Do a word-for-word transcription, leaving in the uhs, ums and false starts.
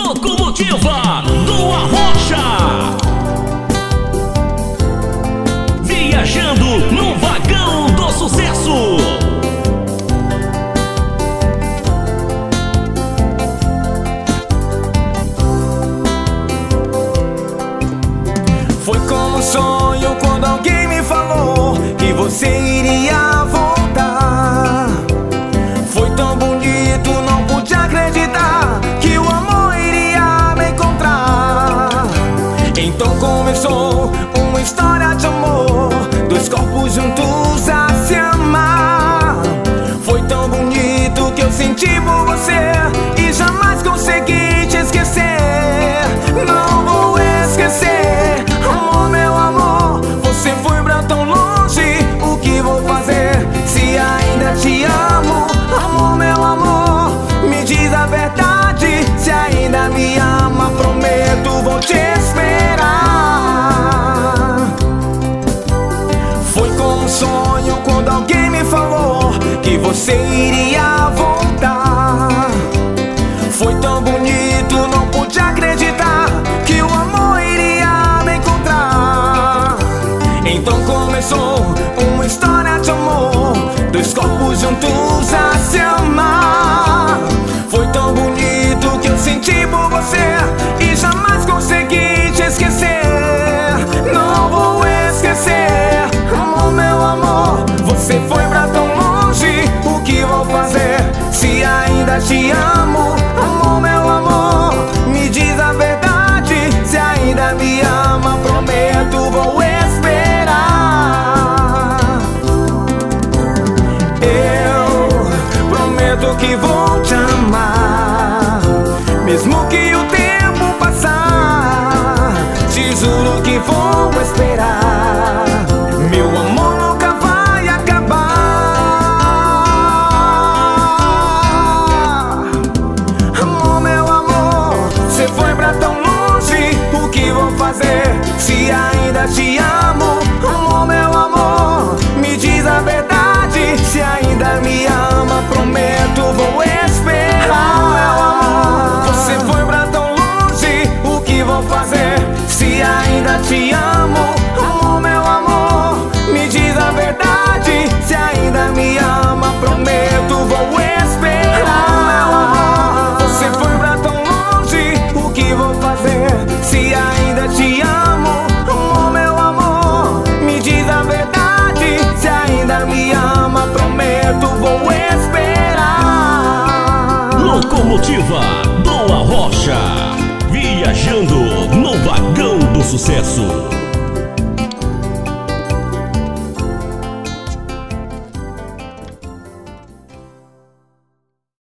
Locomotiva do Arrocha, viajando no vagão do sucesso. Foi como um sonho quando alguém me falou que você iria voltar. Foi tão bonito, não pude acreditar que o amor iria me encontrar. Então começou uma história de amor, dois corpos juntos a se amar. Foi tão bonito que eu senti por você e jamais consegui te esquecer. Não vou esquecer, amor, meu amor. Você foi pra tão longe, o que vou fazer se ainda te amo? Amor, meu amor, me diz a verdade, se ainda me ama, prometo, vou te esperar. Foi como um sonho quando alguém me falou que você iria voltar. Foi tão bonito, não pude acreditar que o amor iria me encontrar. Então começou uma história de amor, dois corpos juntos a se amar. Foi tão bonito que eu senti por você e jamais consegui te esquecer. Não vou esquecer, amor, meu amor. Você foi pra tão longe, o que vou fazer se ainda te amo? Amor, meu amor, me diz a verdade, se ainda me ama, prometo, vou esperar. Eu prometo que vou te amar, mesmo que o tempo passar. Te juro que vou esperar, meu amor nunca vai acabar. Amor, meu amor, você foi pra tão longe, o que vou fazer se ainda te amo? Amor, meu amor, me diz a verdade, se ainda me ama, prometo, vou esperar. Meu amor, você foi pra tão longe, o que vou fazer se ainda te amo? Amor, meu amor, me diz a verdade, se ainda me ama, prometo, vou esperar. Meu amor, você foi pra tão longe, o que vou fazer se ainda te amo? Amor, meu amor, me diz a verdade, se ainda me ama, prometo, vou esperar. Locomotiva do Arrocha, viajando no vagão do sucesso.